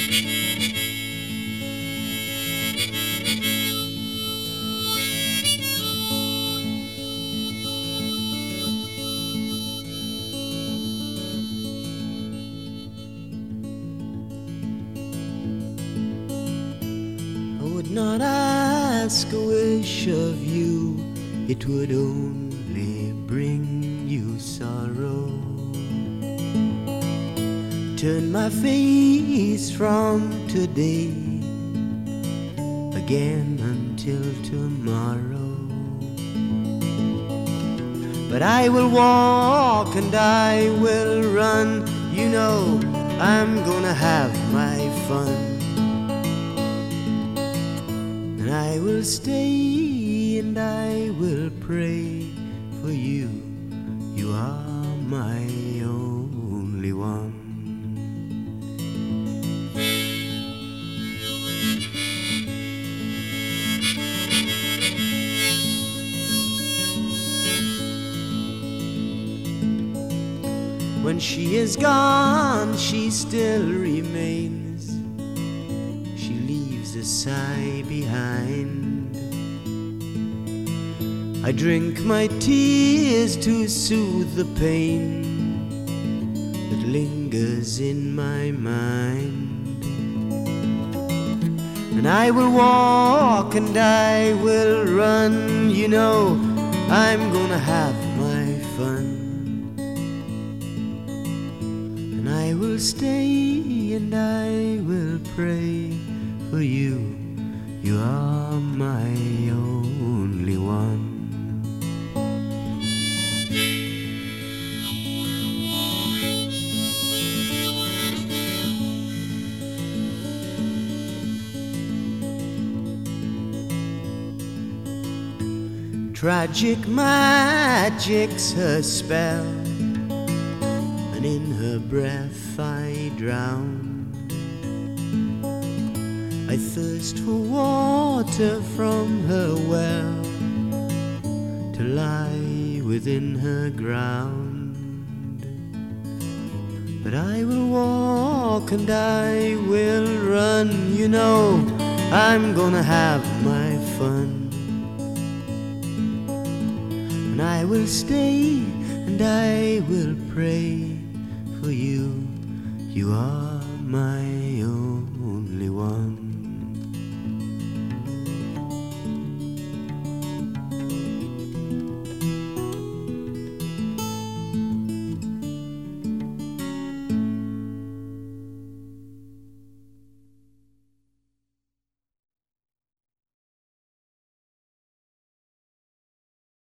Would not ask a wish of you, it would only bring you sorrow. Turn my face from today again until tomorrow. But I will walk and I will run, you know I'm gonna have my fun. I will stay and I will pray for you. You are my only one. When she is gone, she still remains. She leaves a sigh behind. I drink my tears to soothe the pain that lingers in my mind. And I will walk and I will run, you know I'm gonna have my fun. And I will stay and I will pray for you. You are my only one. Tragic magic's her spell, and in her breath I drown. I thirst for water from her well, to lie within her ground. But I will walk and I will run, you know I'm gonna have my fun. And I will stay and I will pray for you. You are my